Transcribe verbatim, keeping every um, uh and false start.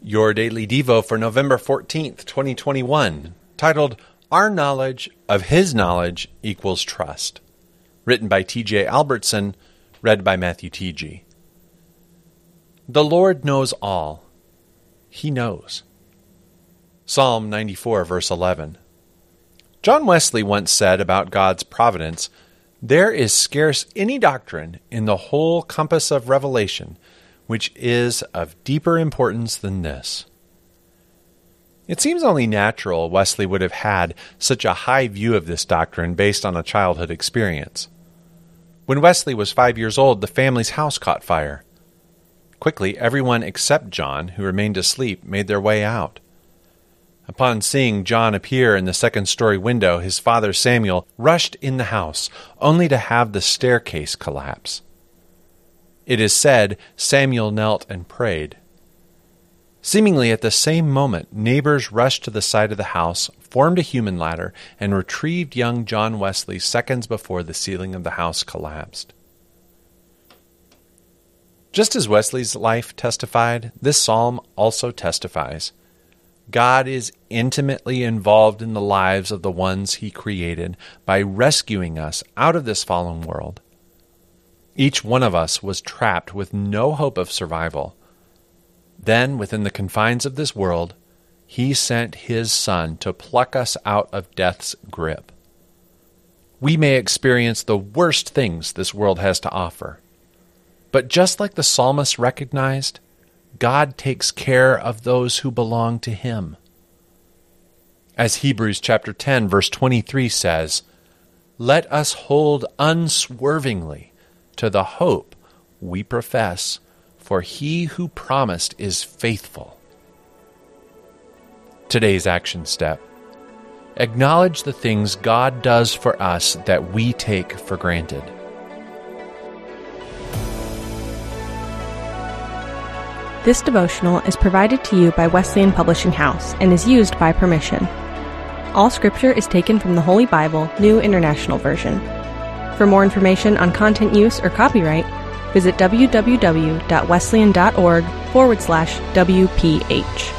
Your Daily Devo for November fourteenth, twenty twenty-one, titled, Our Knowledge of His Knowledge Equals Trust. Written by T J Albertson, read by Matthew T G. The Lord knows all. He knows. Psalm ninety-four, verse eleven. John Wesley once said about God's providence, "There is scarce any doctrine in the whole compass of revelation which is of deeper importance than this." It seems only natural Wesley would have had such a high view of this doctrine based on a childhood experience. When Wesley was five years old, the family's house caught fire. Quickly, everyone except John, who remained asleep, made their way out. Upon seeing John appear in the second-story window, his father Samuel rushed in the house, only to have the staircase collapse. It is said Samuel knelt and prayed. Seemingly at the same moment, neighbors rushed to the side of the house, formed a human ladder, and retrieved young John Wesley seconds before the ceiling of the house collapsed. Just as Wesley's life testified, this psalm also testifies. God is intimately involved in the lives of the ones He created by rescuing us out of this fallen world. Each one of us was trapped with no hope of survival. Then, within the confines of this world, He sent His Son to pluck us out of death's grip. We may experience the worst things this world has to offer. But just like the psalmist recognized, God takes care of those who belong to Him. As Hebrews chapter ten, verse twenty-three says, "Let us hold unswervingly to the hope we profess, for He who promised is faithful." Today's action step. Acknowledge the things God does for us that we take for granted. This devotional is provided to you by Wesleyan Publishing House and is used by permission. All scripture is taken from the Holy Bible, New International Version. For more information on content use or copyright, visit www.wesleyan.org forward slash WPH.